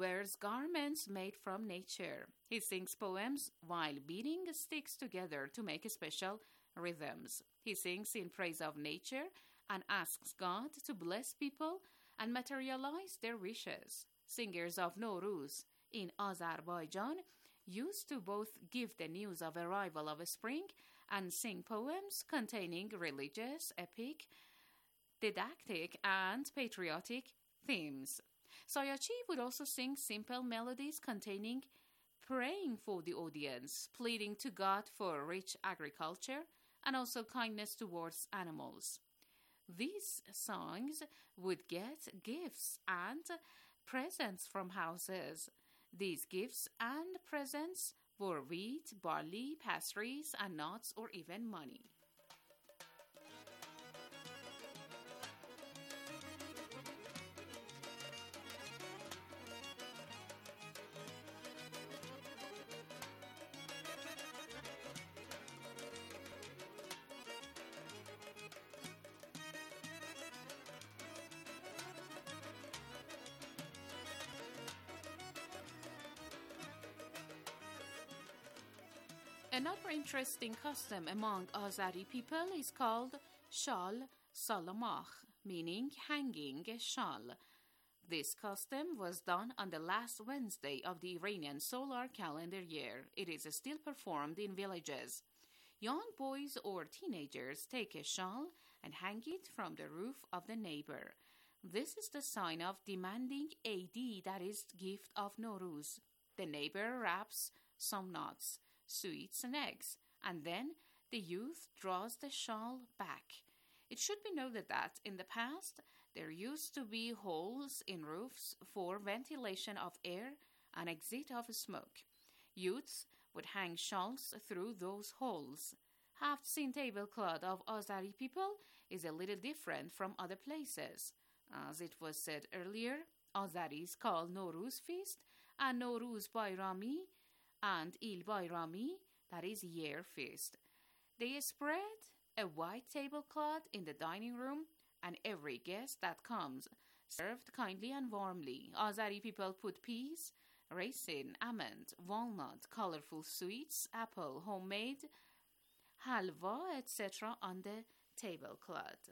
wears garments made from nature. He sings poems while beating sticks together to make special rhythms. He sings in praise of nature and asks God to bless people and materialize their wishes. Singers of Nowruz in Azerbaijan used to both give the news of arrival of spring and sing poems containing religious, epic, didactic, and patriotic themes. Sayachi would also sing simple melodies containing praying for the audience, pleading to God for rich agriculture, and also kindness towards animals. These songs would get gifts and presents from houses. These gifts and presents were wheat, barley, pastries, and nuts, or even money. Another interesting custom among Azeri people is called Shal Salamach, meaning hanging a shawl. This custom was done on the last Wednesday of the Iranian solar calendar year. It is still performed in villages. Young boys or teenagers take a shawl and hang it from the roof of the neighbor. This is the sign of demanding Eid, that is, gift of Nowruz. The neighbor wraps some nuts, sweets, and eggs, and then the youth draws the shawl back. It should be noted that in the past there used to be holes in roofs for ventilation of air and exit of smoke. Youths would hang shawls through those holes. Half-seen tablecloth of Azeri people is a little different from other places. As it was said earlier, Azeris call Nowruz feast and Nowruz Bayrami and Il Bayrami, that is year feast. They spread a white tablecloth in the dining room, and every guest that comes served kindly and warmly. Azeri people put peas, raisin, almond, walnut, colorful sweets, apple, homemade halwa, etc. on the tablecloth.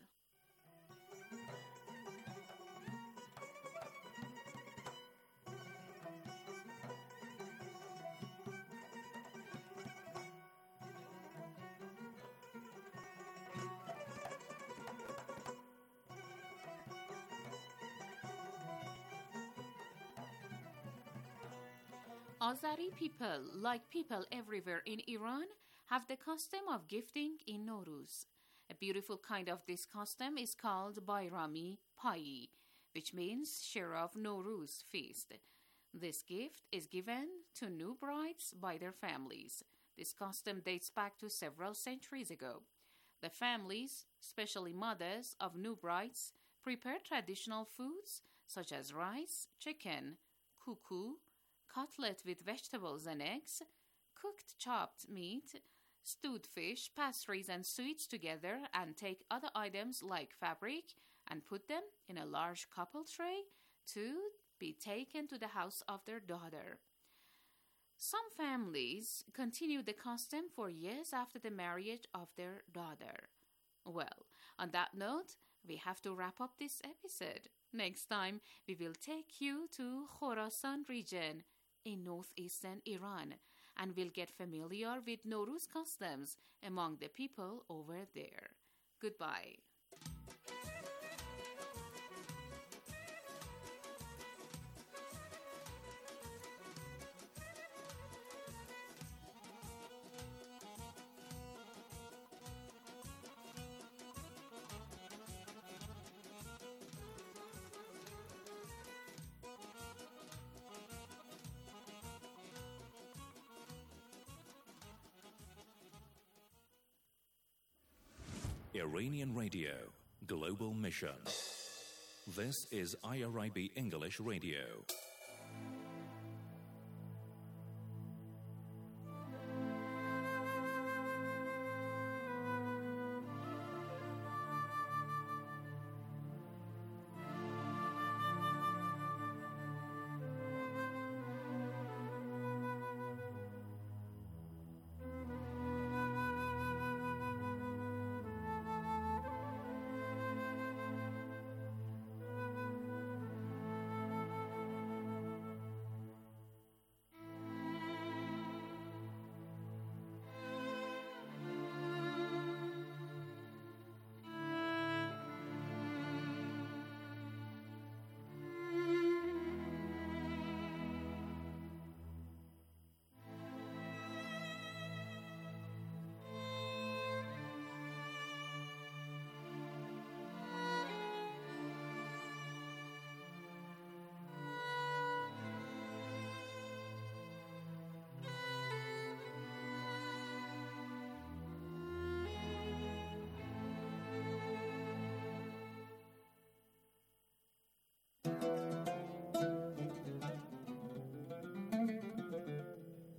Azeri people, like people everywhere in Iran, have the custom of gifting in Nowruz. A beautiful kind of this custom is called Bayrami Payi, which means share of Nowruz feast. This gift is given to new brides by their families. This custom dates back to several centuries ago. The families, especially mothers of new brides, prepare traditional foods such as rice, chicken, kuku, cutlet with vegetables and eggs, cooked chopped meat, stewed fish, pastries, and sweets together, and take other items like fabric and put them in a large couple tray to be taken to the house of their daughter. Some families continue the custom for years after the marriage of their daughter. Well, on that note, we have to wrap up this episode. Next time, we will take you to Khorasan region in northeastern Iran, and we'll get familiar with Nowruz customs among the people over there. Goodbye. Iranian Radio, Global Mission. This is IRIB English Radio.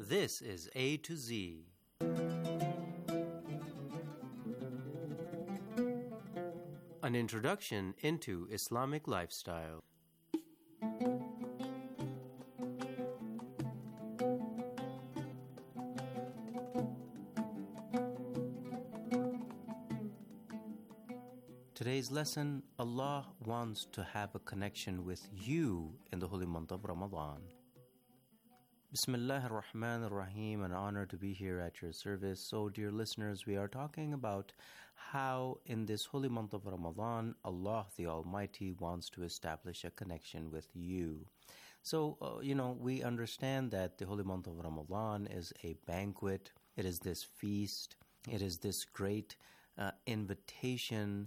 This is A to Z. An introduction into Islamic lifestyle. Today's lesson, Allah wants to have a connection with you in the holy month of Ramadan. Bismillah ar-Rahman ar-Rahim, an honor to be here at your service. So, dear listeners, we are talking about how in this holy month of Ramadan, Allah the Almighty wants to establish a connection with you. So, we understand that the holy month of Ramadan is a banquet. It is this feast. It is this great invitation,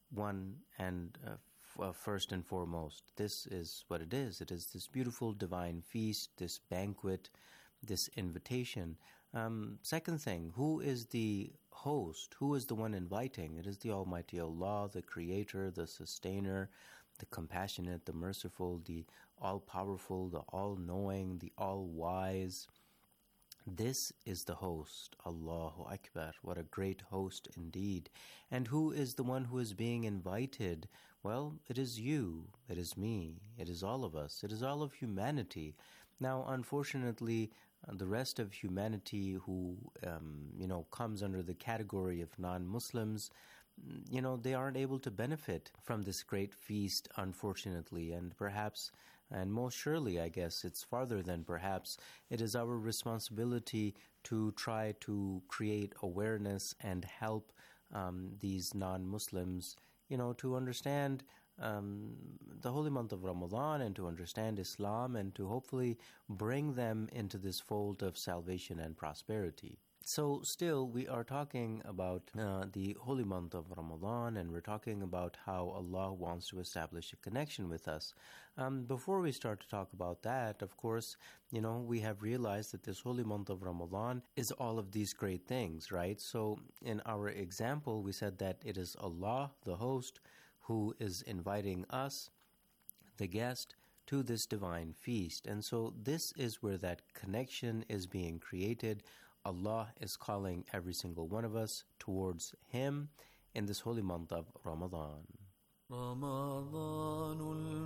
first and foremost. This is what it is. It is this beautiful divine feast, this banquet, this invitation. Second thing, who is the host? Who is the one inviting? It is the Almighty Allah, the Creator, the Sustainer, the Compassionate, the Merciful, the All-Powerful, the All-Knowing, the All-Wise. This is the host, Allahu Akbar. What a great host indeed. And who is the one who is being invited? Well, it is you, it is me, it is all of us, it is all of humanity. Now, unfortunately, the rest of humanity who, comes under the category of non-Muslims, they aren't able to benefit from this great feast, unfortunately, and perhaps, and most surely, I guess, it's farther than perhaps, it is our responsibility to try to create awareness and help these non-Muslims, to understand the holy month of Ramadan and to understand Islam and to hopefully bring them into this fold of salvation and prosperity. So still, we are talking about the holy month of Ramadan, and we're talking about how Allah wants to establish a connection with us. Before we start to talk about that, of course, we have realized that this holy month of Ramadan is all of these great things, right? So in our example, we said that it is Allah, the host, who is inviting us, the guest, to this divine feast. And so this is where that connection is being created. Allah is calling every single one of us towards Him in this holy month of Ramadan. رمضان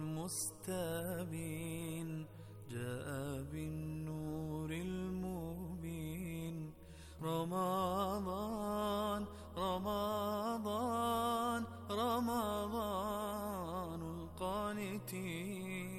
المستبين جاء بالنور المبين رمضان رمضان رمضان القانتين.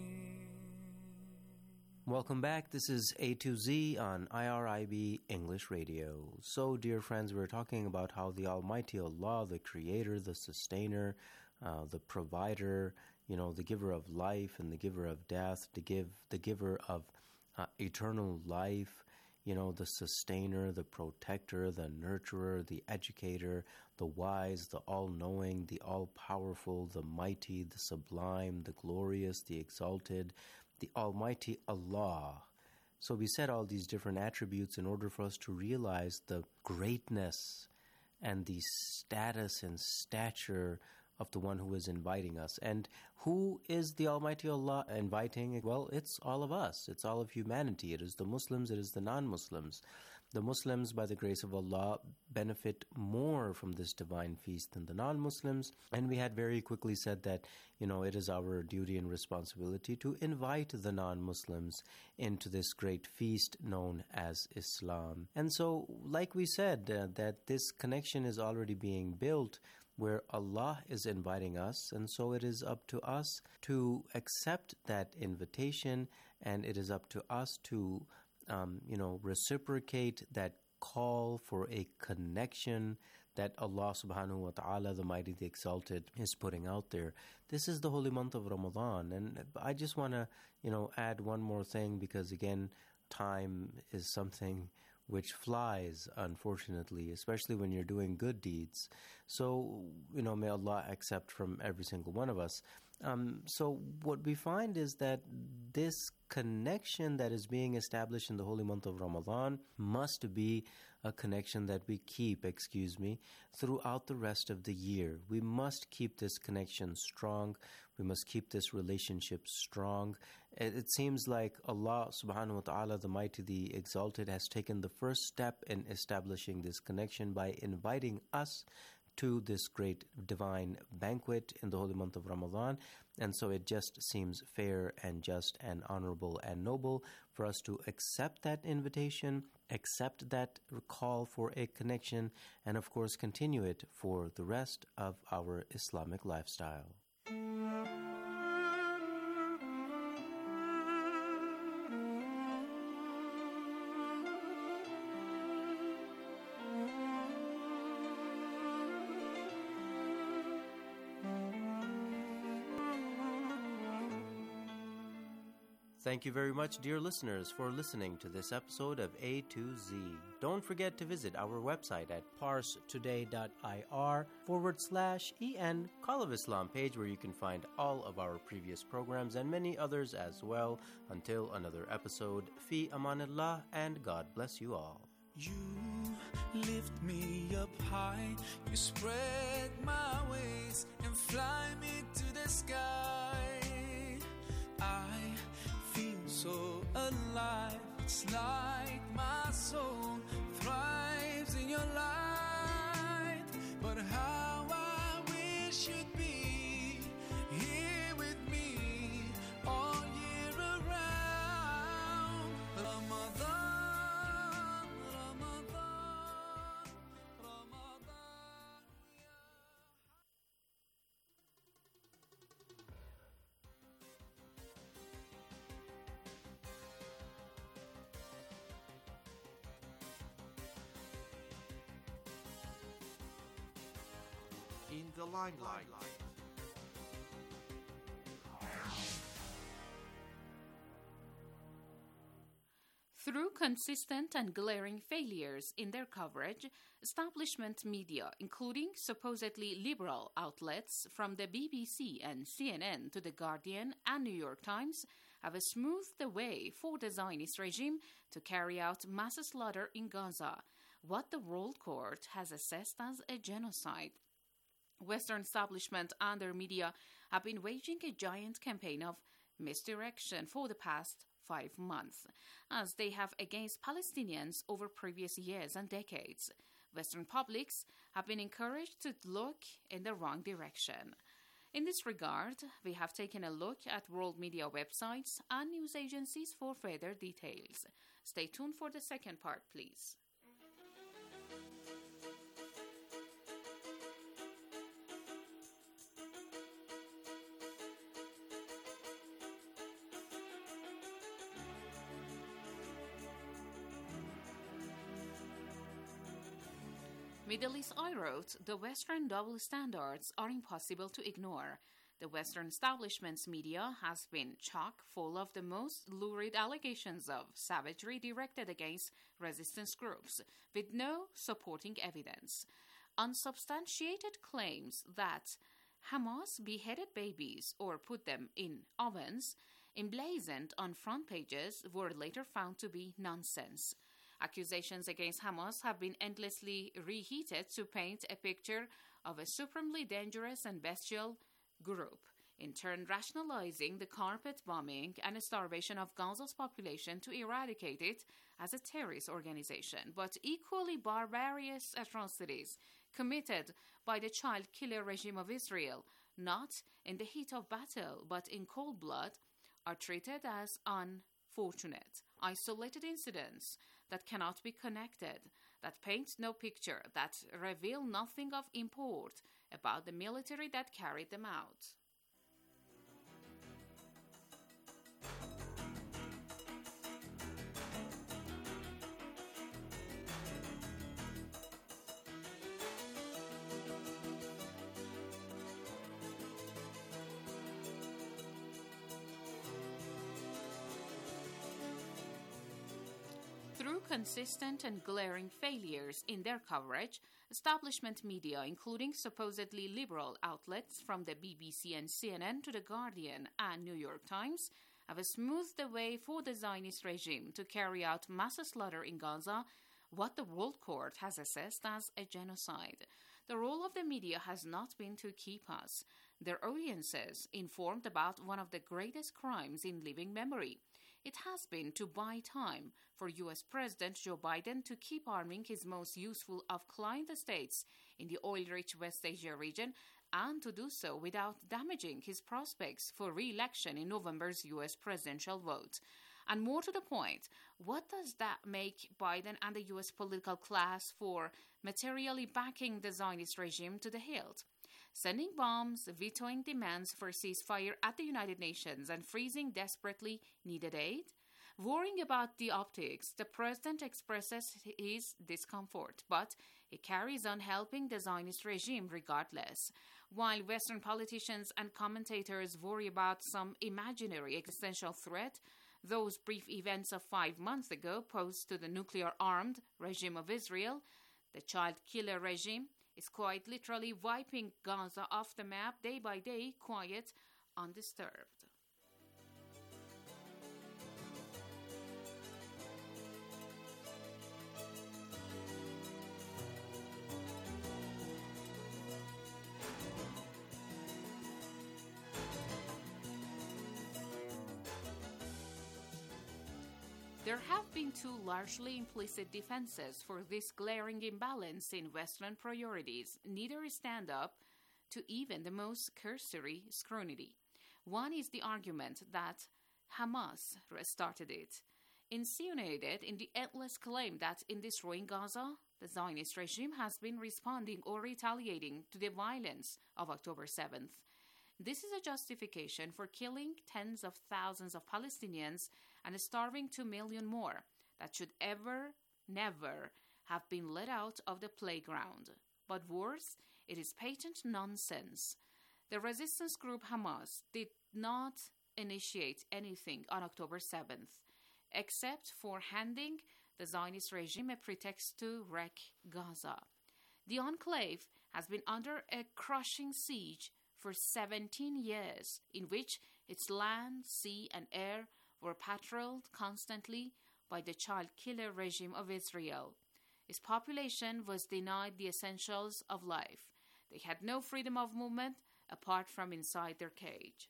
Welcome back. This is A to Z on IRIB English Radio. So, dear friends, we're talking about how the Almighty Allah, the Creator, the Sustainer, the Provider, the Giver of life and the Giver of death, the Giver of eternal life, the Sustainer, the Protector, the Nurturer, the Educator, the Wise, the All-Knowing, the All-Powerful, the Mighty, the Sublime, the Glorious, the Exalted, the Almighty Allah. So we said all these different attributes in order for us to realize the greatness and the status and stature of the one who is inviting us. And who is the Almighty Allah inviting? Well, it's all of us. It's all of humanity. It is the Muslims. It is the non-Muslims. The Muslims, by the grace of Allah, benefit more from this divine feast than the non-Muslims. And we had very quickly said that, it is our duty and responsibility to invite the non-Muslims into this great feast known as Islam. And so, like we said, that this connection is already being built where Allah is inviting us, and so it is up to us to accept that invitation, and it is up to us to reciprocate that call for a connection that Allah subhanahu wa ta'ala, the Mighty, the Exalted, is putting out there. This is the holy month of Ramadan, and I just want to, add one more thing, because again, time is something which flies, unfortunately, especially when you're doing good deeds. So, may Allah accept from every single one of us. So what we find is that this connection that is being established in the holy month of Ramadan must be a connection that we keep, throughout the rest of the year. We must keep this connection strong. We must keep this relationship strong. It seems like Allah subhanahu wa ta'ala, the Mighty, the Exalted, has taken the first step in establishing this connection by inviting us to this great divine banquet in the holy month of Ramadan. And so it just seems fair and just and honorable and noble for us to accept that invitation, accept that call for a connection, and of course continue it for the rest of our Islamic lifestyle. Thank you very much, dear listeners, for listening to this episode of A to Z. Don't forget to visit our website at parstoday.ir/EN Call of Islam page, where you can find all of our previous programs and many others as well. Until another episode, Fi Amanillah, and God bless you all. You lift me up high, you spread my wings and fly me to the sky. I feel so alive, it's like my soul thrives in your light. But how I wish you'd be here with me all year around. Ramadan, Ramadan, Ramadan. In the limelight. Through consistent and glaring failures in their coverage, establishment media, including supposedly liberal outlets from the BBC and CNN to The Guardian and New York Times, have smoothed the way for the Zionist regime to carry out mass slaughter in Gaza, what the World Court has assessed as a genocide. Western establishment and their media have been waging a giant campaign of misdirection for the past 5 months, as they have against Palestinians over previous years and decades. Western publics have been encouraged to look in the wrong direction. In this regard, we have taken a look at world media websites and news agencies for further details. Stay tuned for the second part, please. Middle East Eye wrote, the Western double standards are impossible to ignore. The Western establishment's media has been chock full of the most lurid allegations of savagery directed against resistance groups, with no supporting evidence. Unsubstantiated claims that Hamas beheaded babies or put them in ovens, emblazoned on front pages, were later found to be nonsense. Accusations against Hamas have been endlessly reheated to paint a picture of a supremely dangerous and bestial group, in turn rationalizing the carpet bombing and starvation of Gaza's population to eradicate it as a terrorist organization. But equally barbarous atrocities committed by the child killer regime of Israel, not in the heat of battle but in cold blood, are treated as unfortunate, isolated incidents that cannot be connected, that paint no picture, that reveal nothing of import about the military that carried them out. Through consistent and glaring failures in their coverage, establishment media, including supposedly liberal outlets from the BBC and CNN to The Guardian and New York Times, have smoothed the way for the Zionist regime to carry out mass slaughter in Gaza, what the World Court has assessed as a genocide. The role of the media has not been to keep us, their audiences informed about one of the greatest crimes in living memory. It has been to buy time for U.S. President Joe Biden to keep arming his most useful of client states in the oil-rich West Asia region, and to do so without damaging his prospects for re-election in November's U.S. presidential vote. And more to the point, what does that make Biden and the U.S. political class for materially backing the Zionist regime to the hilt? Sending bombs, vetoing demands for ceasefire at the United Nations, and freezing desperately needed aid? Worrying about the optics, the president expresses his discomfort, but he carries on helping the Zionist regime regardless. While Western politicians and commentators worry about some imaginary existential threat, those brief events of 5 months ago posed to the nuclear-armed regime of Israel, the child killer regime, is quite literally wiping Gaza off the map day by day, quiet, undisturbed. There have been two largely implicit defenses for this glaring imbalance in Western priorities. Neither stand up to even the most cursory scrutiny. One is the argument that Hamas started it, insinuated in the endless claim that in destroying Gaza, the Zionist regime has been responding or retaliating to the violence of October 7th. This is a justification for killing tens of thousands of Palestinians and starving 2 million more that should never have been let out of the playground. But worse, it is patent nonsense. The resistance group Hamas did not initiate anything on October 7th, except for handing the Zionist regime a pretext to wreck Gaza. The enclave has been under a crushing siege for 17 years, in which its land, sea, and air were patrolled constantly by the child-killer regime of Israel. Its population was denied the essentials of life. They had no freedom of movement apart from inside their cage.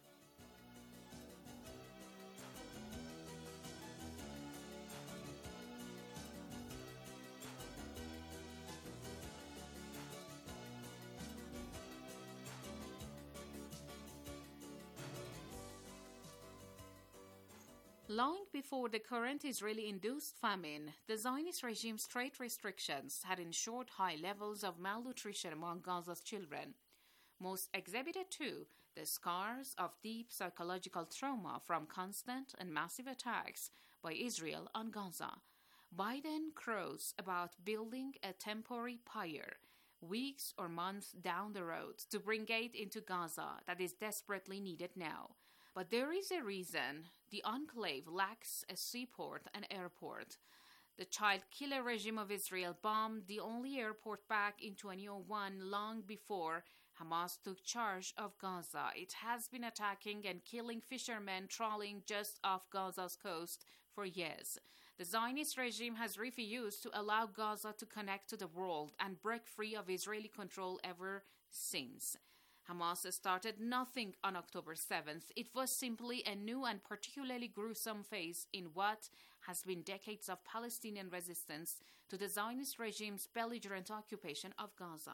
Long before the current Israeli-induced famine, the Zionist regime's trade restrictions had ensured high levels of malnutrition among Gaza's children. Most exhibited, too, the scars of deep psychological trauma from constant and massive attacks by Israel on Gaza. Biden crows about building a temporary pyre, weeks or months down the road, to bring aid into Gaza that is desperately needed now. But there is a reason the enclave lacks a seaport and airport. The child-killer regime of Israel bombed the only airport back in 2001, long before Hamas took charge of Gaza. It has been attacking and killing fishermen trawling just off Gaza's coast for years. The Zionist regime has refused to allow Gaza to connect to the world and break free of Israeli control ever since. Hamas started nothing on October 7th. It was simply a new and particularly gruesome phase in what has been decades of Palestinian resistance to the Zionist regime's belligerent occupation of Gaza.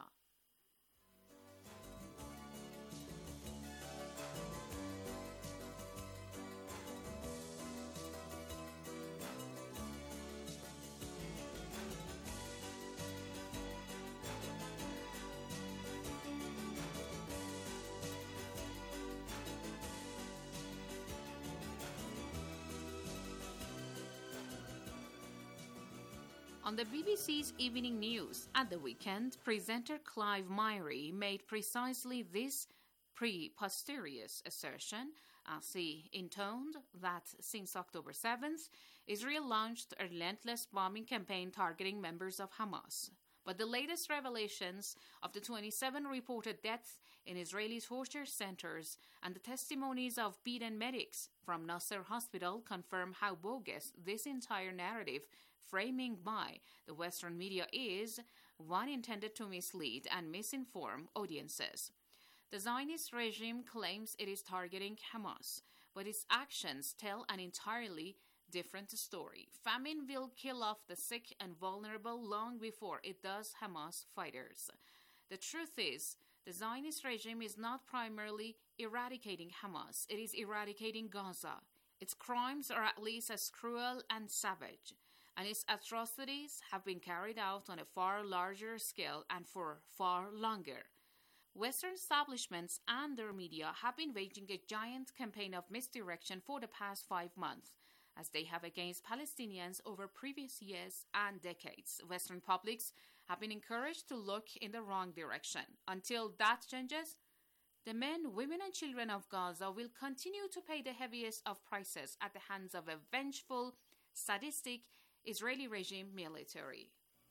On the BBC's Evening News at the weekend, presenter Clive Myrie made precisely this preposterous assertion as he intoned that since October 7th, Israel launched a relentless bombing campaign targeting members of Hamas. But the latest revelations of the 27 reported deaths in Israeli torture centers and the testimonies of beaten medics from Nasser Hospital confirm how bogus this entire narrative framing by the Western media is, one intended to mislead and misinform audiences. The Zionist regime claims it is targeting Hamas, but its actions tell an entirely different story. Famine will kill off the sick and vulnerable long before it does Hamas fighters. The truth is, the Zionist regime is not primarily eradicating Hamas, it is eradicating Gaza. Its crimes are at least as cruel and savage, and its atrocities have been carried out on a far larger scale and for far longer. Western establishments and their media have been waging a giant campaign of misdirection for the past 5 months, as they have against Palestinians over previous years and decades. Western publics have been encouraged to look in the wrong direction. Until that changes, the men, women, and children of Gaza will continue to pay the heaviest of prices at the hands of a vengeful, sadistic Israeli regime military.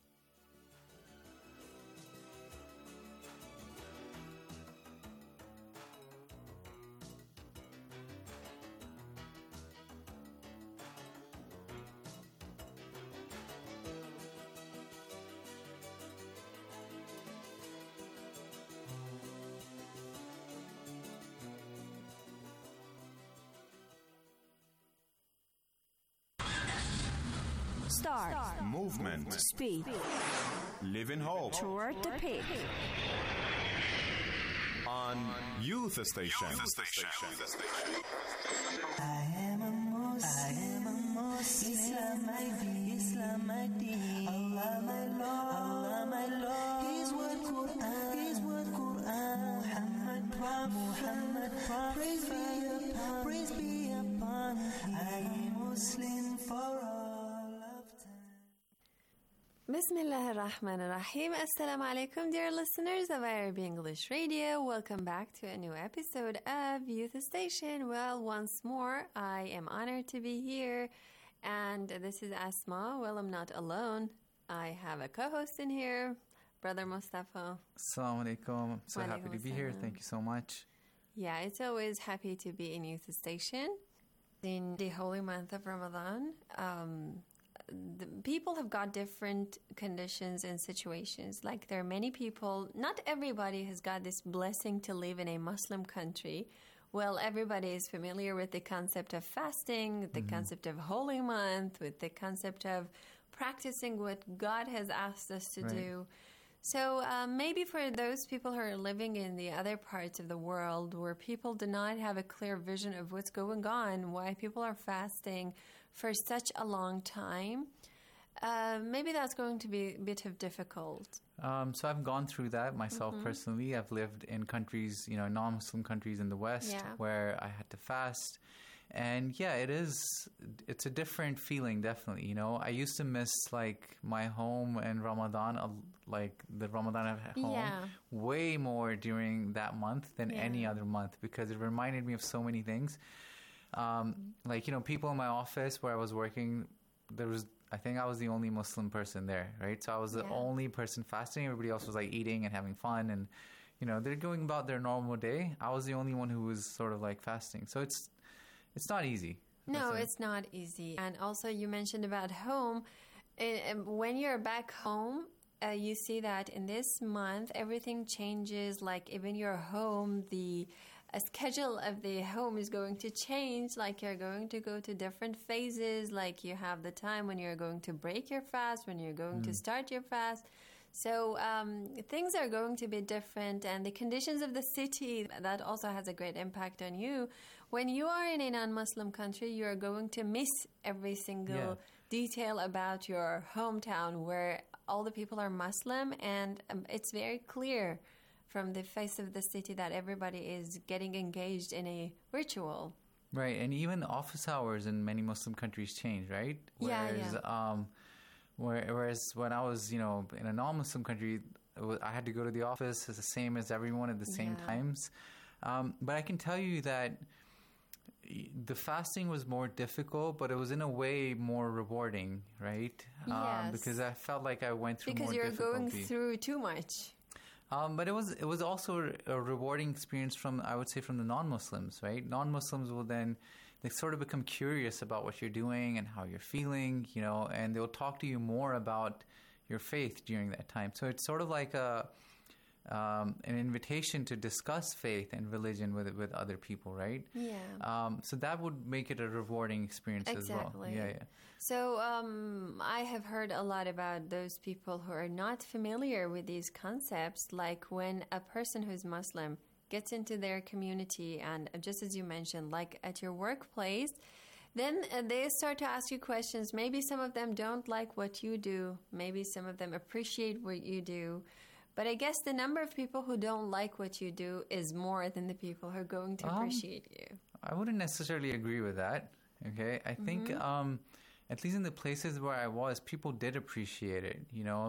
Start. Movement. Speed. Live in hope. Toward the peak. On Youth Station. I am a Muslim. Islam my deen. Allah my Lord. His word Quran. Muhammad Prophet. Praise be upon him. I am Muslim for all of time. Bismillah ar-Rahman ar-Rahim. Assalamu alaikum, dear listeners of IRB English Radio. Welcome back to a new episode of Youth Station. Well, once more, I am honored to be here. And this is Asma. Well, I'm not alone. I have a co-host in here, Brother Mustafa. Assalamu alaikum. I'm so happy to be here. Thank you so much. Yeah, it's always happy to be in Youth Station. In the holy month of Ramadan, the people have got different conditions and situations. Like there are many people, not everybody has got this blessing to live in a Muslim country. Well, everybody is familiar with the concept of fasting, with the concept of holy month, with the concept of practicing what God has asked us to do. So maybe for those people who are living in the other parts of the world where people do not have a clear vision of what's going on, why people are fasting for such a long time, maybe that's going to be a bit of difficult. So I've gone through that myself personally. I've lived in countries, non-Muslim countries in the West where I had to fast. And yeah, it's a different feeling, definitely. I used to miss like my home and Ramadan, like the Ramadan at home, way more during that month than any other month because it reminded me of so many things. People in my office where I was working, I think I was the only Muslim person there, right? So I was the only person fasting. Everybody else was like eating and having fun and, they're going about their normal day. I was the only one who was sort of like fasting. So it's not easy. No, it's not easy. And also you mentioned about home. When you're back home, you see that in this month, everything changes. Like even your home, the schedule of the home is going to change. Like you're going to go to different phases. Like you have the time when you're going to break your fast, when you're going to start your fast. So things are going to be different, and the conditions of the city, that also has a great impact on you. When you are in a non-Muslim country, you are going to miss every single detail about your hometown where all the people are Muslim, and it's very clear from the face of the city that everybody is getting engaged in a ritual. Right, and even office hours in many Muslim countries change, right? Whereas when I was, in a non-Muslim country, I had to go to the office as the same as everyone at the same times. But I can tell you that the fasting was more difficult, but it was in a way more rewarding, right? Yes. Because I felt like I went through more difficulty. Because you're going through too much. But it was also a rewarding experience from the non-Muslims, right? Non-Muslims will then, they sort of become curious about what you're doing and how you're feeling, and they'll talk to you more about your faith during that time. So it's sort of like an invitation to discuss faith and religion with other people, right? Yeah. So that would make it a rewarding experience as well. Exactly. Yeah. So I have heard a lot about those people who are not familiar with these concepts, like when a person who's Muslim gets into their community and just as you mentioned, like at your workplace, then they start to ask you questions. Maybe some of them don't like what you do. Maybe some of them appreciate what you do. But I guess the number of people who don't like what you do is more than the people who are going to appreciate you. I wouldn't necessarily agree with that. Okay. I think, at least in the places where I was, people did appreciate it,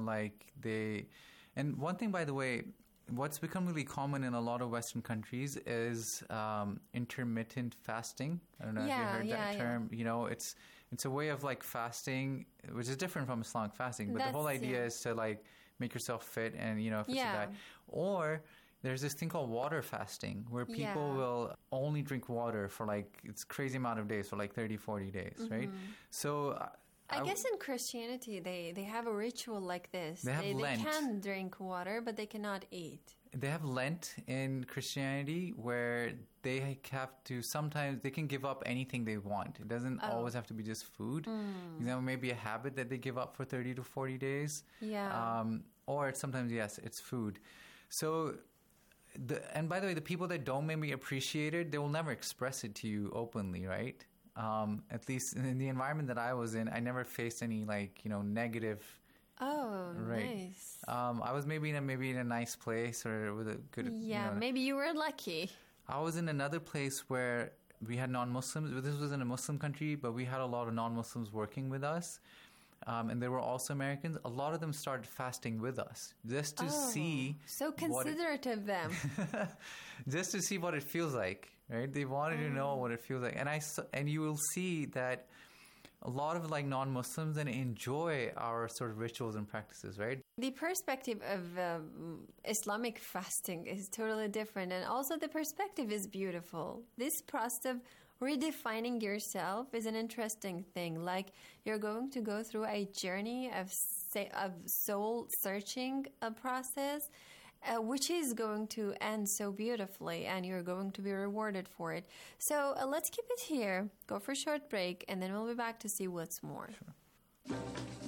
and one thing, by the way, what's become really common in a lot of Western countries is intermittent fasting. I don't know if you heard that term. Yeah. It's a way of fasting, which is different from Islamic fasting. But the whole idea is to make yourself fit, and if it's a diet. Or there's this thing called water fasting, where people will only drink water for it's crazy amount of days, for 30, 40 days, right? So I guess in Christianity, they have a ritual like this. They have Lent. They can drink water, but they cannot eat. They have Lent in Christianity, where they have to, sometimes they can give up anything they want. It doesn't always have to be just food. For example, maybe a habit that they give up for 30 to 40 days. Yeah. Or sometimes, yes, it's food. So, and by the way, the people that don't maybe appreciate it, they will never express it to you openly, right? At least in the environment that I was in, I never faced any negative. Oh, right. Nice. I was maybe in a nice place or with a good. Yeah, maybe you were lucky. I was in another place where we had non-Muslims. This was in a Muslim country, but we had a lot of non-Muslims working with us. And they were also Americans. A lot of them started fasting with us just to see. So considerate of them. Just to see what it feels like, right? They wanted to know what it feels like, and you will see that a lot of non-Muslims then enjoy our sort of rituals and practices, right? The perspective of Islamic fasting is totally different, and also the perspective is beautiful. This process of redefining yourself is an interesting thing. You're going to go through a journey of soul searching process, which is going to end so beautifully, and you're going to be rewarded for it. So let's keep it here, go for a short break, and then we'll be back to see what's more. Sure.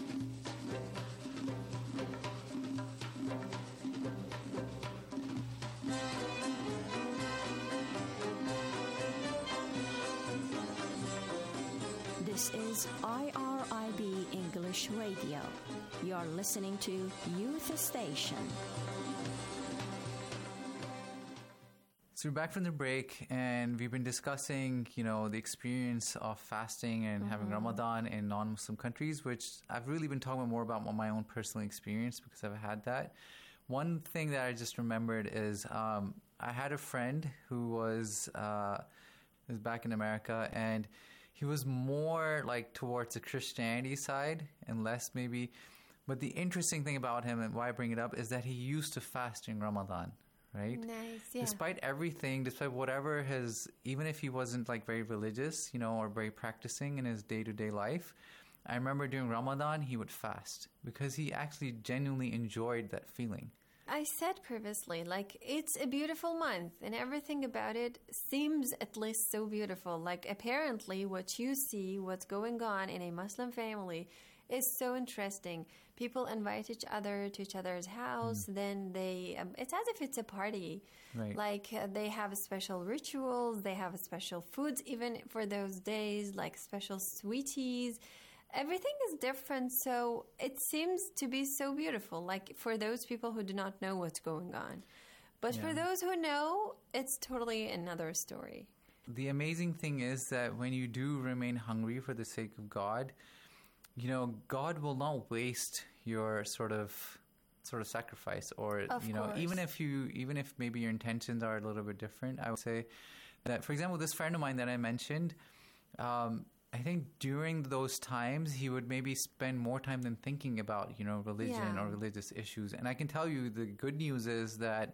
This is IRIB English Radio. You're listening to Youth Station. So we're back from the break, and we've been discussing, the experience of fasting and having Ramadan in non-Muslim countries, which I've really been talking more about my own personal experience because I've had that. One thing that I just remembered is I had a friend who was back in America, and he was more towards the Christianity side and less maybe. But the interesting thing about him, and why I bring it up, is that he used to fast during Ramadan, right? Nice, yeah. Despite everything, despite whatever even if he wasn't very religious, or very practicing in his day-to-day life, I remember during Ramadan, he would fast because he actually genuinely enjoyed that feeling. I said previously, it's a beautiful month and everything about it seems at least so beautiful. Apparently what you see, what's going on in a Muslim family is so interesting. People invite each other to each other's house, then it's as if it's a party. Right. They have special rituals, they have special foods even for those days, special sweeties. Everything is different, so it seems to be so beautiful, for those people who do not know what's going on. But for those who know, it's totally another story. The amazing thing is that when you do remain hungry for the sake of God, God will not waste your sort of sacrifice, or even if maybe your intentions are a little bit different. I would say that, for example, this friend of mine that I mentioned, I think during those times, he would maybe spend more time than thinking about, religion or religious issues. And I can tell you the good news is that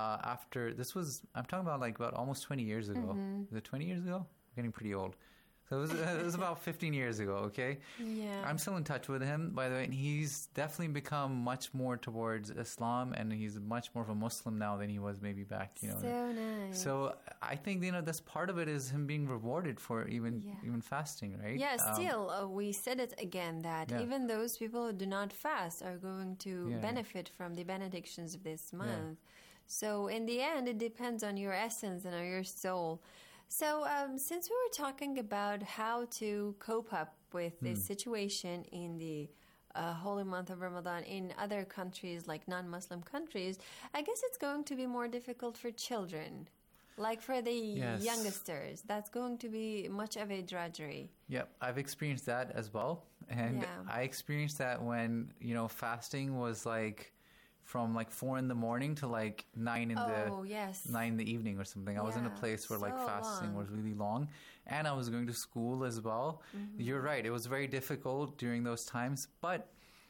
after this was, I'm talking about about almost 20 years ago. Is it 20 years ago? I'm getting pretty old. So it was about 15 years ago, okay? Yeah. I'm still in touch with him, by the way, and he's definitely become much more towards Islam, and he's much more of a Muslim now than he was maybe back, So nice. So I think, that's part of it is him being rewarded for even fasting, right? Yeah, still, we said it again that even those people who do not fast are going to benefit from the benedictions of this month. So in the end, it depends on your essence and on your soul. So since we were talking about how to cope up with this situation in the holy month of Ramadan in other countries, like non-Muslim countries, I guess it's going to be more difficult for children. Like for the youngsters, that's going to be much of a drudgery. Yep, I've experienced that as well. And I experienced that when, fasting was like from like 4 in the morning to like 9 in the evening or something. I was in a place where like fasting was really long, and I was going to school as well. You're right. It was very difficult during those times. But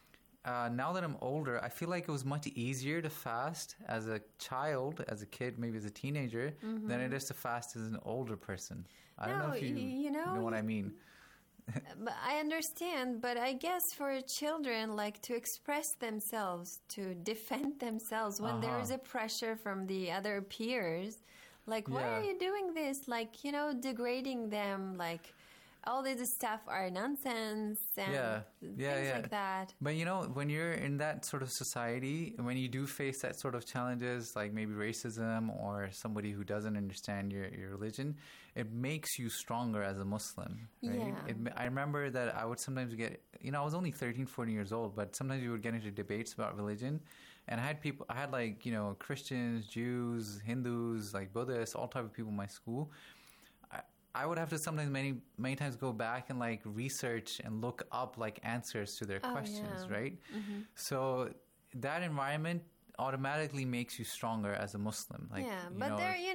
now that I'm older, I feel like it was much easier to fast as a child, as a kid, maybe as a teenager, than it is to fast as an older person. I don't know if you know what I mean. But I understand, but I guess for children, like to express themselves, to defend themselves when there is a pressure from the other peers, like, why are you doing this? Like, degrading them, like, all this stuff are nonsense and things like that. But when you're in that sort of society, when you do face that sort of challenges, like maybe racism or somebody who doesn't understand your religion, it makes you stronger as a Muslim, right? I remember that I would sometimes get, I was only 13, 14 years old, but sometimes we would get into debates about religion. And I had like, Christians, Jews, Hindus, like Buddhists, all type of people in my school. I would have to sometimes many times go back and like research and look up like answers to their questions, right? So that environment automatically makes you stronger as a Muslim. Like, but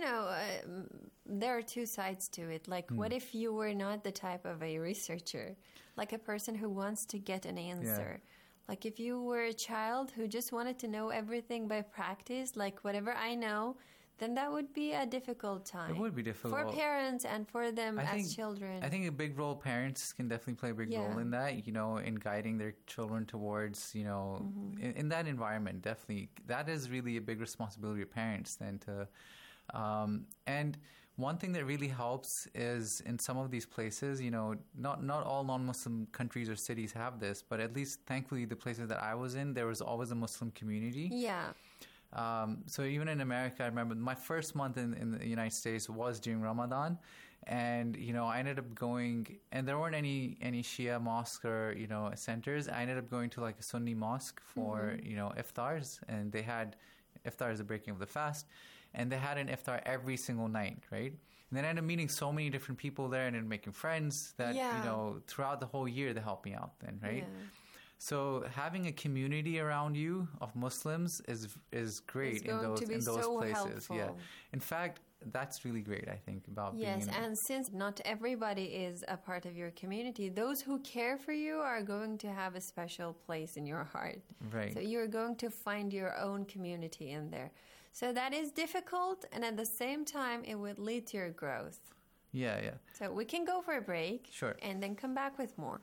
there are two sides to it. Like, what if you were not the type of a researcher, like a person who wants to get an answer? Like if you were a child who just wanted to know everything by practice, like whatever I know, then that would be a difficult time. It would be difficult. For parents and for them as children. I think a big role, parents can definitely play a big role in that, in guiding their children towards, in that environment, definitely. That is really a big responsibility of parents then to... and one thing that really helps is in some of these places, not all non-Muslim countries or cities have this, but at least thankfully the places that I was in, there was always a Muslim community. Yeah. So even in America, I remember my first month in the United States was during Ramadan, and I ended up going, and there weren't any Shia mosques or centers. I ended up going to like a Sunni mosque for iftars, and they had iftar as the breaking of the fast, and they had an iftar every single night, right? And then I ended up meeting so many different people there, and then making friends that throughout the whole year they helped me out. Then, right? Yeah. So having a community around you of Muslims is great in those places. Helpful. Yeah. In fact, that's really great, I think, about being in and since not everybody is a part of your community, those who care for you are going to have a special place in your heart. Right. So you're going to find your own community in there. So that is difficult, and at the same time, it would lead to your growth. Yeah, yeah. So we can go for a break. Sure. And then come back with more.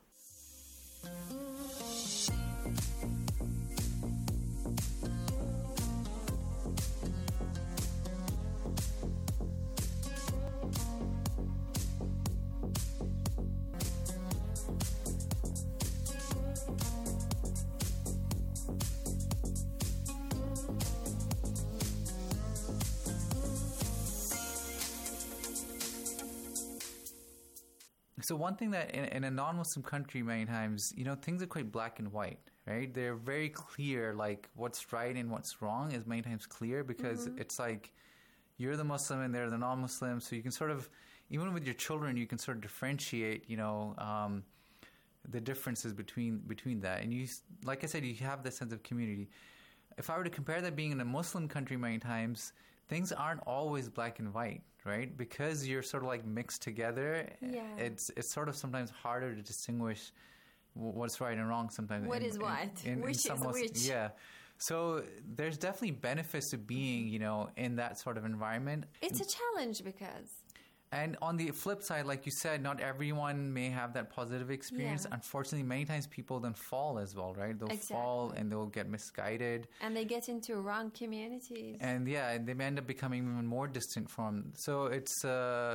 So one thing that in a non-Muslim country, many times, things are quite black and white, right? They're very clear, like what's right and what's wrong is many times clear because it's like you're the Muslim and they're the non-Muslim. So you can sort of, even with your children, you can sort of differentiate, the differences between that. And you, like I said, you have this sense of community. If I were to compare that being in a Muslim country many times, things aren't always black and white, right? Because you're sort of like mixed together. Yeah. It's sort of sometimes harder to distinguish what's right and wrong sometimes. What is what? Which is which? Yeah. So there's definitely benefits to being, in that sort of environment. It's a challenge because... And on the flip side, like you said, not everyone may have that positive experience. Yeah. Unfortunately, many times people then fall as well, right? They'll fall and they'll get misguided. And they get into wrong communities. And they may end up becoming even more distant from. So it's,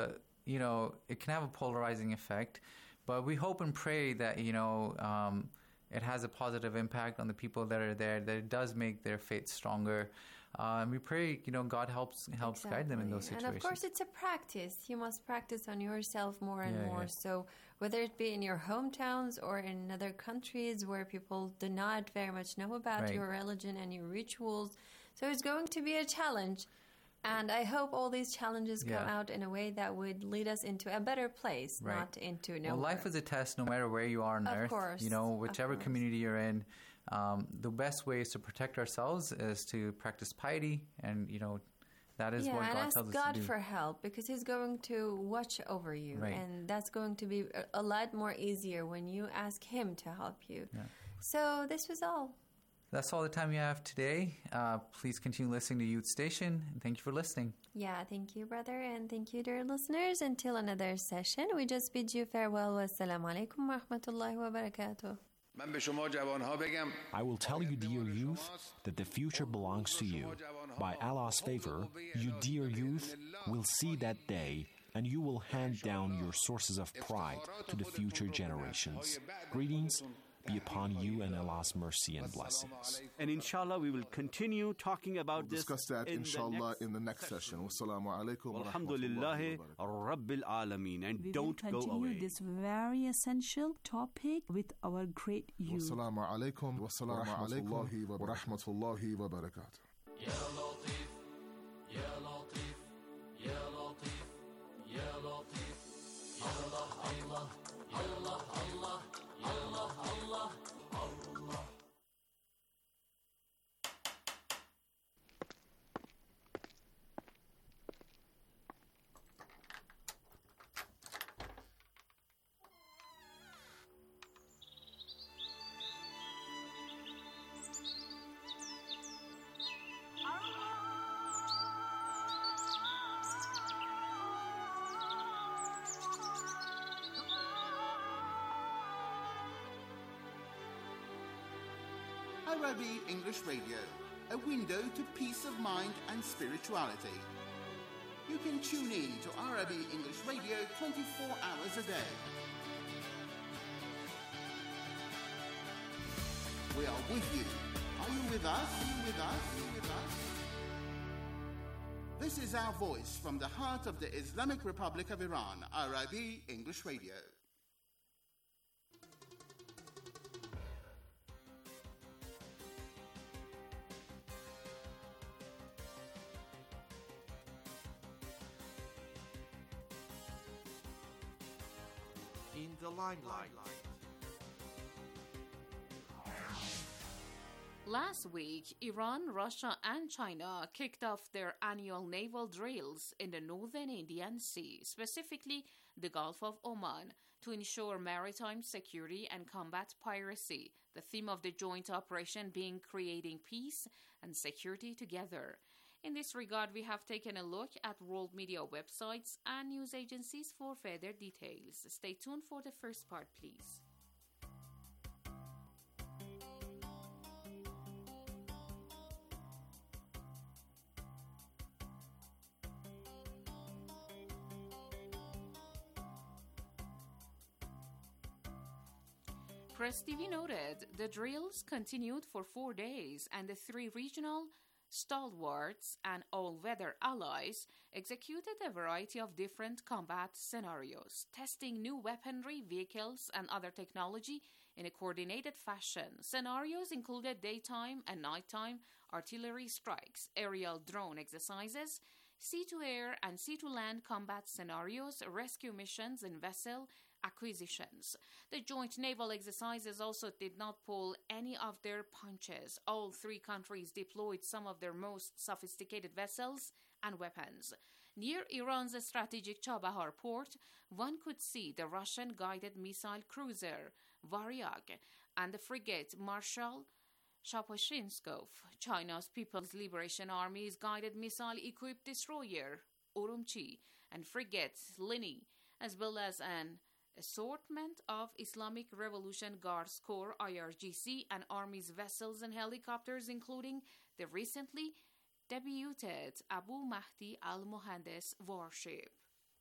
it can have a polarizing effect. But we hope and pray that, it has a positive impact on the people that are there, that it does make their faith stronger. And we pray, God helps guide them in those situations. And of course, it's a practice. You must practice on yourself more and more. Yeah. So whether it be in your hometowns or in other countries where people do not very much know about your religion and your rituals. So it's going to be a challenge. And I hope all these challenges come out in a way that would lead us into a better place, not into nowhere. Well, life is a test no matter where you are on earth. Of course. Whichever community you're in. The best way is to protect ourselves is to practice piety, and that is what God tells us to do. And ask God for help, because He's going to watch over you, and that's going to be a lot more easier when you ask Him to help you. Yeah. So this was all. That's all the time we have today. Please continue listening to Youth Station, and thank you for listening. Yeah, thank you, brother, and thank you, dear listeners. Until another session, we just bid you farewell. Wassalamu alaikum wa rahmatullahi wa barakatuh. I will tell you, dear youth, that the future belongs to you. By Allah's favor, you dear youth will see that day, and you will hand down your sources of pride to the future generations. Greetings be upon you and Allah's mercy and blessings. And inshallah, we will continue talking about we'll discuss that inshallah in the next session. Wassalamu alaikum wa rahmatullahi wa rabbil alameen. And we don't go away. We will continue this very essential topic with our great youth. Wassalamu alaikum wa rahmatullahi wa barakatuh. Ya Latif, Ya Latif, Ya Latif, Ya Latif, Allah, Allah, Allah, Allah. Allah, Allah, Allah. Arabi English Radio, a window to peace of mind and spirituality. You can tune in to Arabi English Radio 24 hours a day. We are with you. Are you with us? Are you with us? Are you with us? This is our voice from the heart of the Islamic Republic of Iran, Arabi English Radio. In the limelight. Last week, Iran, Russia, and China kicked off their annual naval drills in the northern Indian Sea, specifically the Gulf of Oman, to ensure maritime security and combat piracy, the theme of the joint operation being creating peace and security together. In this regard, we have taken a look at world media websites and news agencies for further details. Stay tuned for the first part, please. Press TV noted the drills continued for 4 days, and the three regional stalwarts and all-weather allies executed a variety of different combat scenarios, testing new weaponry, vehicles, and other technology in a coordinated fashion. Scenarios included daytime and nighttime artillery strikes, aerial drone exercises, sea-to-air and sea-to-land combat scenarios, rescue missions, and vessel acquisitions. The joint naval exercises also did not pull any of their punches. All three countries deployed some of their most sophisticated vessels and weapons. Near Iran's strategic Chabahar port, one could see the Russian guided missile cruiser Varyag and the frigate Marshal Shapashinskov, China's People's Liberation Army's guided missile-equipped destroyer Urumqi, and frigate Lini, as well as an assortment of Islamic Revolution Guards Corps IRGC and Army's vessels and helicopters, including the recently debuted Abu Mahdi al-Mohandes warship.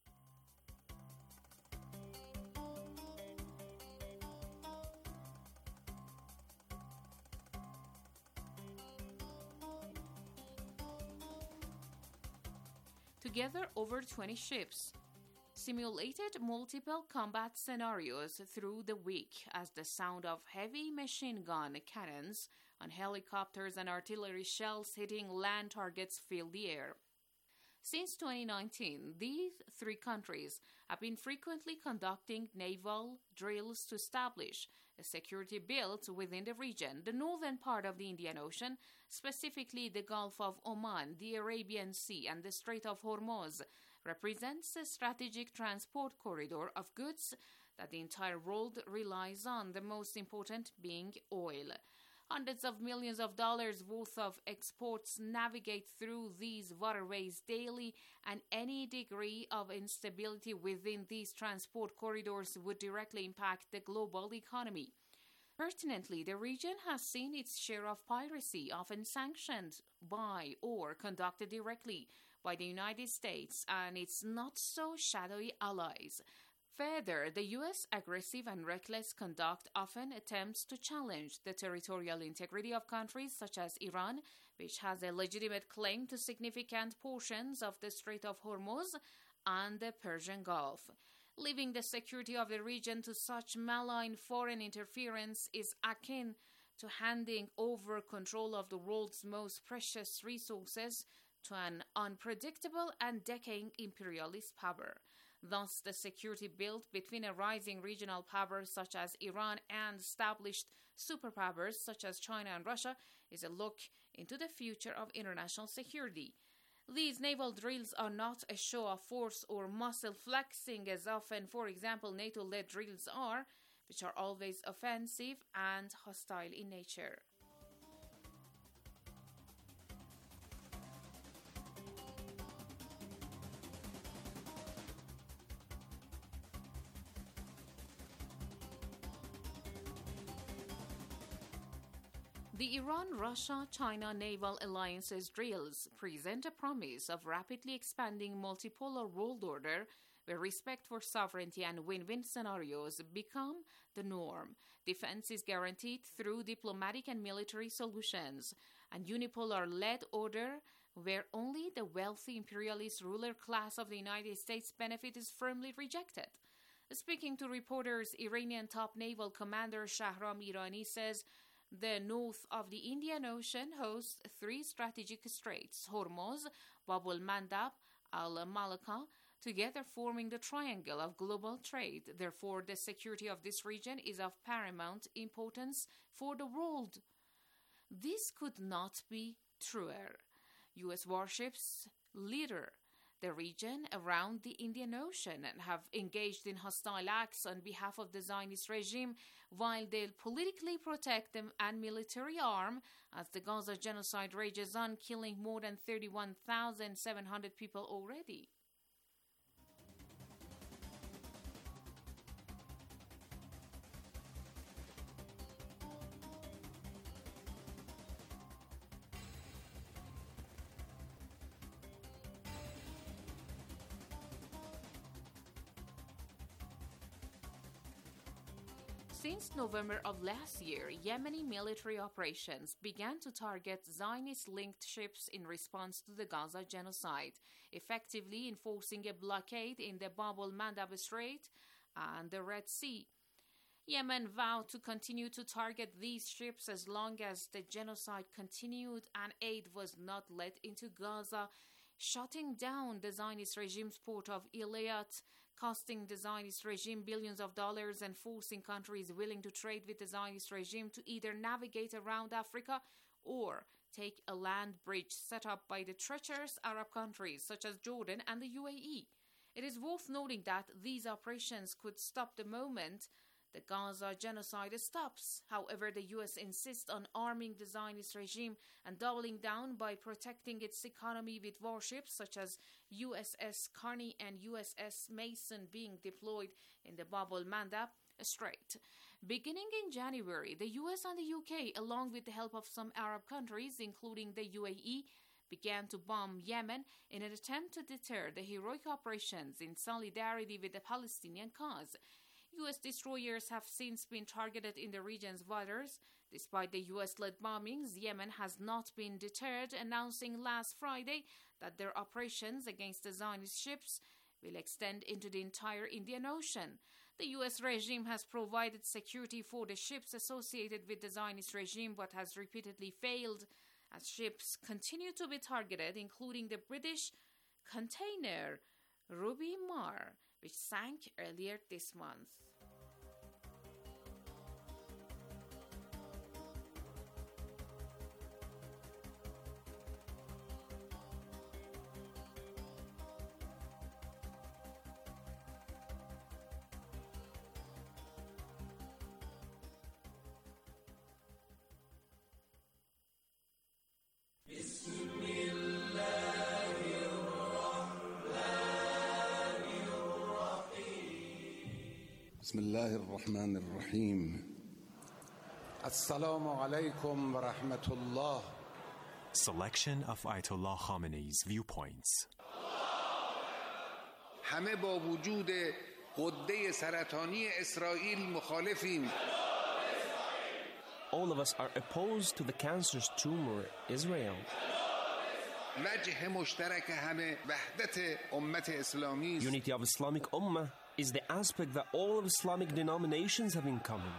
Together, over 20 ships simulated multiple combat scenarios through the week as the sound of heavy machine gun cannons on helicopters and artillery shells hitting land targets filled the air. Since 2019, these three countries have been frequently conducting naval drills to establish a security belt within the region. The northern part of the Indian Ocean, specifically the Gulf of Oman, the Arabian Sea, and the Strait of Hormuz, represents a strategic transport corridor of goods that the entire world relies on, the most important being oil. Hundreds of millions of dollars worth of exports navigate through these waterways daily, and any degree of instability within these transport corridors would directly impact the global economy. Pertinently, the region has seen its share of piracy, often sanctioned by or conducted directly by the United States and its not-so-shadowy allies. Further, the U.S. aggressive and reckless conduct often attempts to challenge the territorial integrity of countries such as Iran, which has a legitimate claim to significant portions of the Strait of Hormuz and the Persian Gulf. Leaving the security of the region to such malign foreign interference is akin to handing over control of the world's most precious resources to an unpredictable and decaying imperialist power. Thus, the security built between a rising regional power such as Iran and established superpowers such as China and Russia is a look into the future of international security. These naval drills are not a show of force or muscle flexing as often, for example, NATO-led drills are, which are always offensive and hostile in nature. The Iran-Russia-China Naval Alliance's drills present a promise of rapidly expanding multipolar world order where respect for sovereignty and win-win scenarios become the norm. Defense is guaranteed through diplomatic and military solutions, and unipolar-led order where only the wealthy imperialist ruler class of the United States benefit is firmly rejected. Speaking to reporters, Iranian top naval commander Shahram Irani says, the north of the Indian Ocean hosts three strategic straits, Hormuz, Bab al-Mandab, al-Malaka, together forming the triangle of global trade. Therefore, the security of this region is of paramount importance for the world. This could not be truer. U.S. warships litter the region around the Indian Ocean and have engaged in hostile acts on behalf of the Zionist regime, while they politically protect them and military arm as the Gaza genocide rages on, killing more than 31,700 people already. Since November of last year, Yemeni military operations began to target Zionist-linked ships in response to the Gaza genocide, effectively enforcing a blockade in the Bab al-Mandab Strait and the Red Sea. Yemen vowed to continue to target these ships as long as the genocide continued and aid was not let into Gaza, shutting down the Zionist regime's port of Eilat, costing the Zionist regime billions of dollars and forcing countries willing to trade with the Zionist regime to either navigate around Africa or take a land bridge set up by the treacherous Arab countries such as Jordan and the UAE. It is worth noting that these operations could stop the moment the Gaza genocide stops. However, the U.S. insists on arming the Zionist regime and doubling down by protecting its economy with warships such as USS Carney and USS Mason being deployed in the Bab el-Mandab Strait. Beginning in January, the U.S. and the UK, along with the help of some Arab countries, including the UAE, began to bomb Yemen in an attempt to deter the heroic operations in solidarity with the Palestinian cause. U.S. destroyers have since been targeted in the region's waters. Despite the U.S.-led bombings, Yemen has not been deterred, announcing last Friday that their operations against the Zionist ships will extend into the entire Indian Ocean. The U.S. regime has provided security for the ships associated with the Zionist regime but has repeatedly failed as ships continue to be targeted, including the British container Ruby Mar, which sank earlier this month. بسم الله الرحمن الرحيم السلام عليكم ورحمة الله. Selection of Ayatollah Khamenei's viewpoints. همه با وجود غده سرطانی اسرائیل مخالفیم. All of us are opposed to the cancerous tumor Israel. وجه مشترک همه وحدت امت اسلامی. Unity of Islamic Ummah is the aspect that all of Islamic denominations have in common.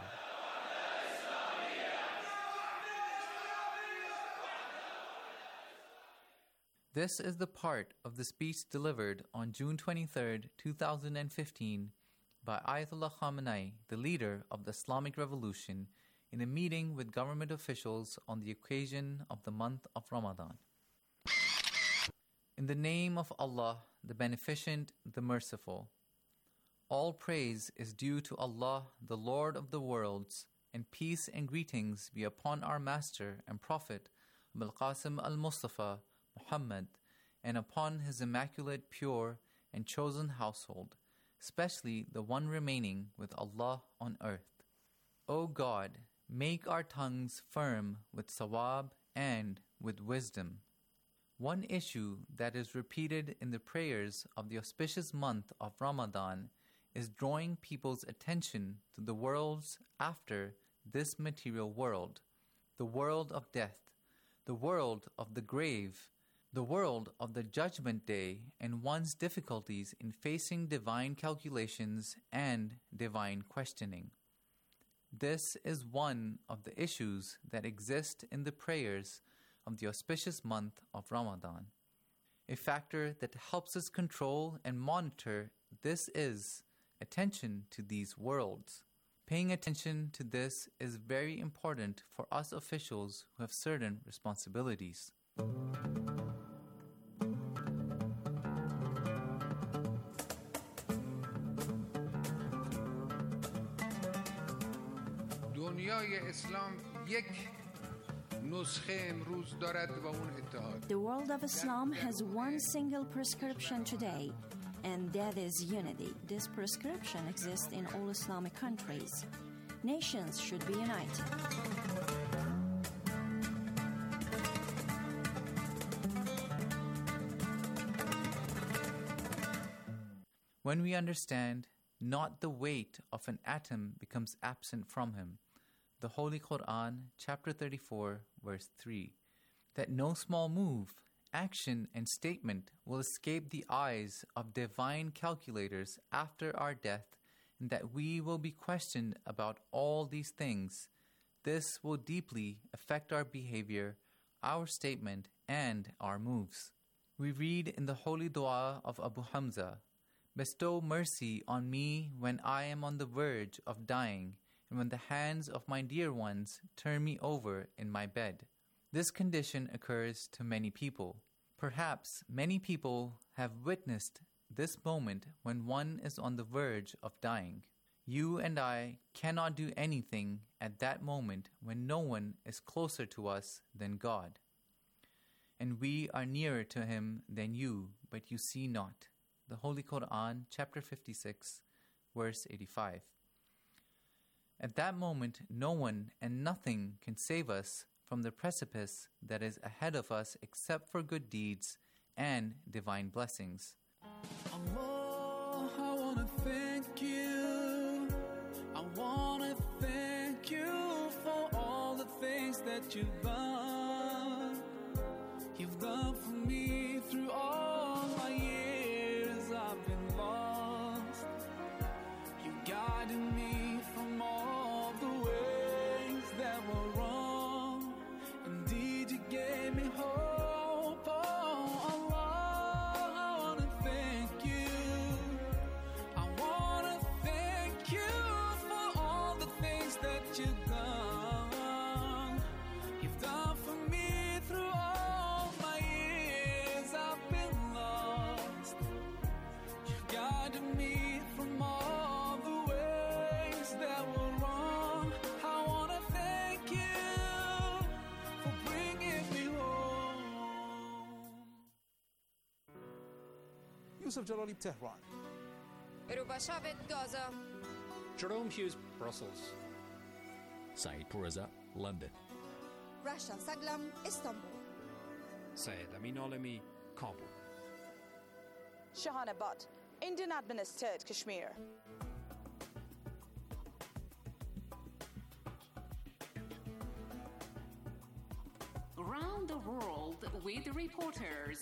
This is the part of the speech delivered on June 23, 2015 by Ayatollah Khamenei, the leader of the Islamic Revolution, in a meeting with government officials on the occasion of the month of Ramadan. In the name of Allah, the Beneficent, the Merciful. All praise is due to Allah, the Lord of the worlds, and peace and greetings be upon our Master and Prophet, Abul Qasim al-Mustafa, Muhammad, and upon his immaculate, pure, and chosen household, especially the one remaining with Allah on earth. O God, make our tongues firm with sawab and with wisdom. One issue that is repeated in the prayers of the auspicious month of Ramadan is drawing people's attention to the worlds after this material world, the world of death, the world of the grave, the world of the judgment day, and one's difficulties in facing divine calculations and divine questioning. This is one of the issues that exist in the prayers of the auspicious month of Ramadan. A factor that helps us control and monitor this is attention to these worlds. Paying attention to this is very important for us officials who have certain responsibilities. دنیای اسلام یک نسخه امروز دارد و اون اتحاد. The world of Islam has one single prescription today, and that is unity. This prescription exists in all Islamic countries. Nations should be united. When we understand, not the weight of an atom becomes absent from him. The Holy Quran, chapter 34, verse 3, that no small move, action, and statement will escape the eyes of divine calculators after our death, and that we will be questioned about all these things. This will deeply affect our behavior, our statement, and our moves. We read in the holy dua of Abu Hamza, "Bestow mercy on me when I am on the verge of dying, and when the hands of my dear ones turn me over in my bed." This condition occurs to many people. Perhaps many people have witnessed this moment when one is on the verge of dying. You and I cannot do anything at that moment when no one is closer to us than God. And we are nearer to Him than you, but you see not. The Holy Quran, chapter 56, verse 85. At that moment, no one and nothing can save us from the precipice that is ahead of us except for good deeds and divine blessings. Allah, I want to thank you. I want to thank you for all the things that you've done. You've done for me through all my years I've been lost. You guided me from all the ways that were wrong. Indeed, you gave me hope. Oh, Allah, I want to thank you. I want to thank you for all the things that you've done. You've done for me through all my years I've been lost. You guided me from all the ways that were wrong. I want to thank you for bringing me home. Yusuf Jalali, Tehran. Rubashavit, Gaza. Jerome Hughes, Brussels. Saeed Pourreza, London. Rasha Saglam, Istanbul. Syed Amin Alami, Kabul. Shahana Butt, Indian administered Kashmir. Around the world with reporters.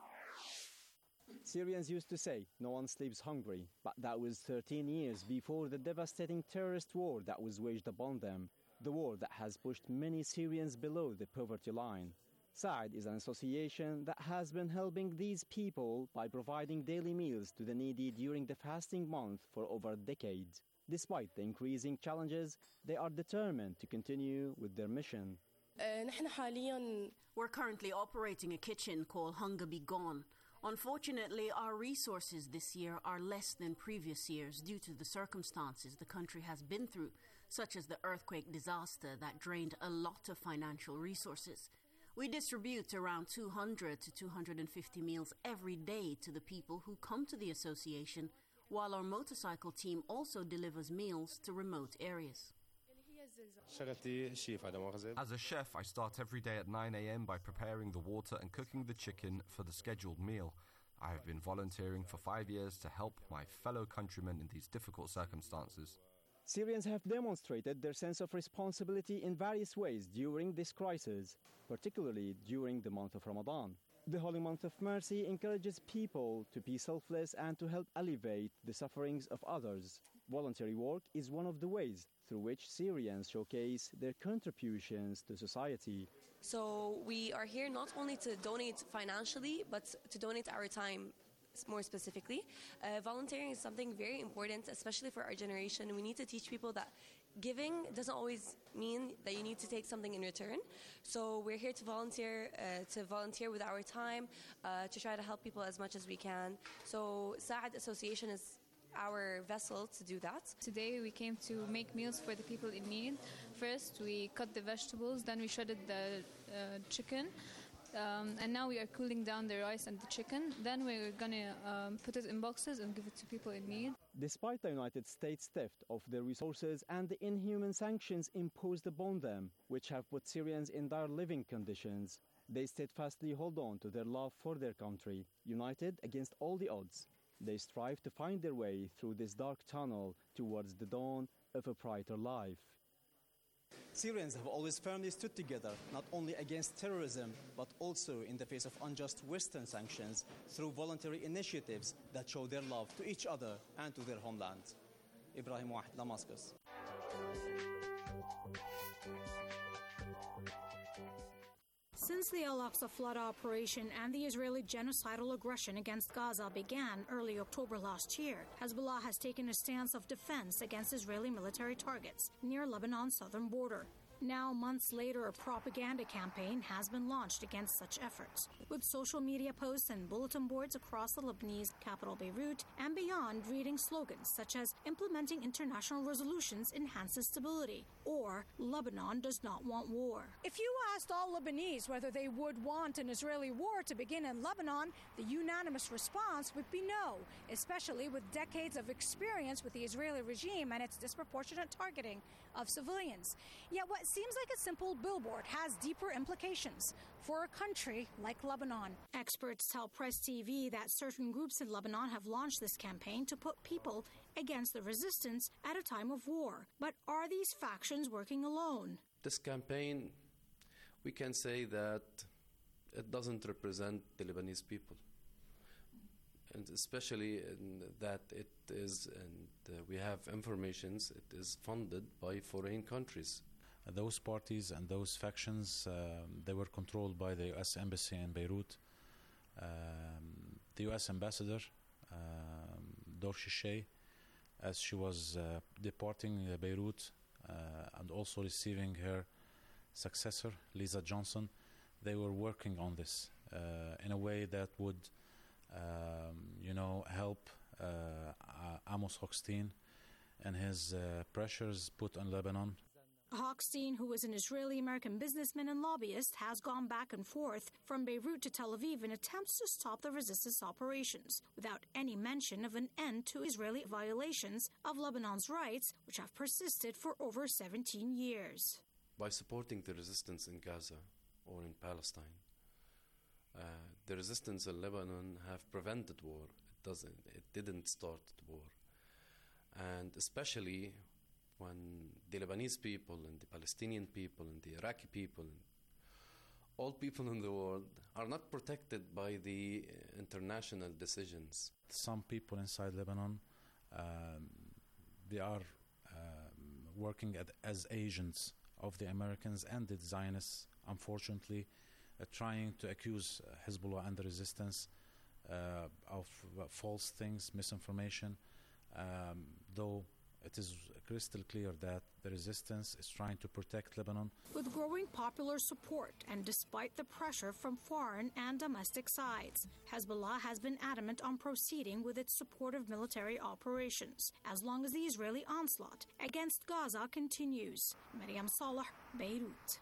Syrians used to say, no one sleeps hungry, but that was 13 years before the devastating terrorist war that was waged upon them, the war that has pushed many Syrians below the poverty line. Saad is an association that has been helping these people by providing daily meals to the needy during the fasting month for over a decade. Despite the increasing challenges, they are determined to continue with their mission. We're currently operating a kitchen called Hunger Be Gone. Unfortunately, our resources this year are less than previous years due to the circumstances the country has been through, such as the earthquake disaster that drained a lot of financial resources. We distribute around 200 to 250 meals every day to the people who come to the association, while our motorcycle team also delivers meals to remote areas. As a chef, I start every day at 9 a.m. by preparing the water and cooking the chicken for the scheduled meal. I have been volunteering for 5 years to help my fellow countrymen in these difficult circumstances. Syrians have demonstrated their sense of responsibility in various ways during this crisis, particularly during the month of Ramadan. The holy month of mercy encourages people to be selfless and to help alleviate the sufferings of others. Voluntary work is one of the ways through which Syrians showcase their contributions to society. So we are here not only to donate financially, but to donate our time more specifically. Volunteering is something very important, especially for our generation. We need to teach people that giving doesn't always mean that you need to take something in return. So we're here to volunteer with our time, to try to help people as much as we can. So Saad Association is our vessel to do that. Today we came to make meals for the people in need. First we cut the vegetables, then we shredded the chicken, and now we are cooling down the rice and the chicken. Then we're going to put it in boxes and give it to people in need. Despite the United States' theft of their resources and the inhuman sanctions imposed upon them, which have put Syrians in dire living conditions, they steadfastly hold on to their love for their country, united against all the odds. They strive to find their way through this dark tunnel towards the dawn of a brighter life. Syrians have always firmly stood together, not only against terrorism, but also in the face of unjust Western sanctions, through voluntary initiatives that show their love to each other and to their homeland. Ibrahim Wahid, Damascus. Since the Al-Aqsa flood operation and the Israeli genocidal aggression against Gaza began early October last year, Hezbollah has taken a stance of defense against Israeli military targets near Lebanon's southern border. Now, months later, a propaganda campaign has been launched against such efforts, with social media posts and bulletin boards across the Lebanese capital Beirut and beyond reading slogans such as "Implementing international resolutions enhances stability" or "Lebanon does not want war." If you asked all Lebanese whether they would want an Israeli war to begin in Lebanon, the unanimous response would be no, especially with decades of experience with the Israeli regime and its disproportionate targeting of civilians. Yet what seems like a simple billboard has deeper implications for a country like Lebanon. Experts tell Press TV that certain groups in Lebanon have launched this campaign to put people against the resistance at a time of war. But are these factions working alone? This campaign, we can say that it doesn't represent the Lebanese people. And especially in that it is, and we have informations, it is funded by foreign countries. Those parties and those factions, they were controlled by the U.S. Embassy in Beirut. The U.S. Ambassador, Dor Shishay, as she was departing Beirut and also receiving her successor, Lisa Johnson, they were working on this in a way that would help Amos Hochstein and his pressures put on Lebanon. Hochstein, who is an Israeli-American businessman and lobbyist, has gone back and forth from Beirut to Tel Aviv in attempts to stop the resistance operations, without any mention of an end to Israeli violations of Lebanon's rights, which have persisted for over 17 years. By supporting the resistance in Gaza or in Palestine, the resistance in Lebanon have prevented war. It didn't start the war. And especially when the Lebanese people and the Palestinian people and the Iraqi people and all people in the world are not protected by the international decisions. Some people inside Lebanon, they are working as agents of the Americans and the Zionists, unfortunately, trying to accuse Hezbollah and the resistance of false things, misinformation, though it is crystal clear that the resistance is trying to protect Lebanon. With growing popular support and despite the pressure from foreign and domestic sides, Hezbollah has been adamant on proceeding with its support of military operations as long as the Israeli onslaught against Gaza continues. Maryam Salah, Beirut.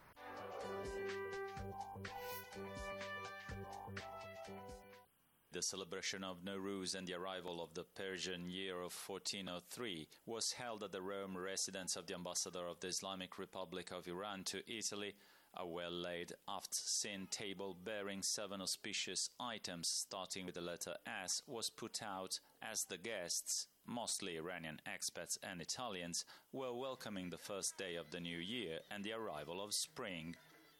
The celebration of Nowruz and the arrival of the Persian year of 1403 was held at the Rome residence of the ambassador of the Islamic Republic of Iran to Italy. A well-laid aft-sin table bearing 7 auspicious items starting with the letter S was put out as the guests, mostly Iranian expats and Italians, were welcoming the first day of the new year and the arrival of spring.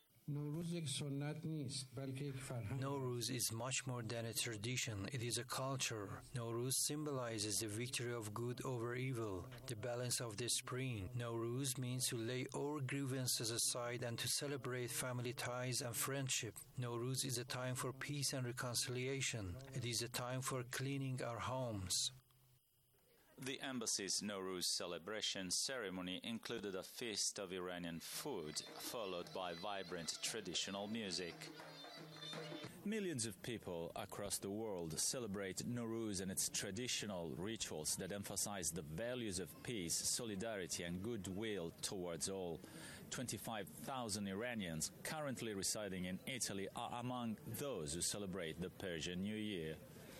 Nowruz is much more than a tradition, it is a culture. Nowruz symbolizes the victory of good over evil, the balance of the spring. Nowruz means to lay all grievances aside and to celebrate family ties and friendship. Nowruz is a time for peace and reconciliation. It is a time for cleaning our homes. The embassy's Nowruz celebration ceremony included a feast of Iranian food, followed by vibrant traditional music. Millions of people across the world celebrate Nowruz and its traditional rituals that emphasize the values of peace, solidarity, and goodwill towards all. 25,000 Iranians currently residing in Italy are among those who celebrate the Persian New Year.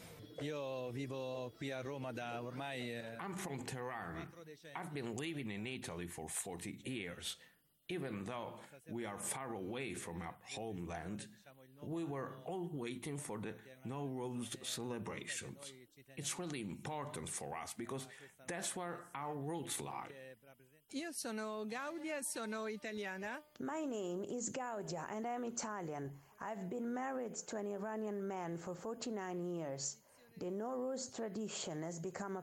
I'm from Tehran. I've been living in Italy for 40 years. Even though we are far away from our homeland, we were all waiting for the Nowruz celebrations. It's really important for us because that's where our roots lie. Io sono Gaudia, sono italiana. My name is Gaudia and I'm Italian. I've been married to an Iranian man for 49 years. The Nowruz tradition has become a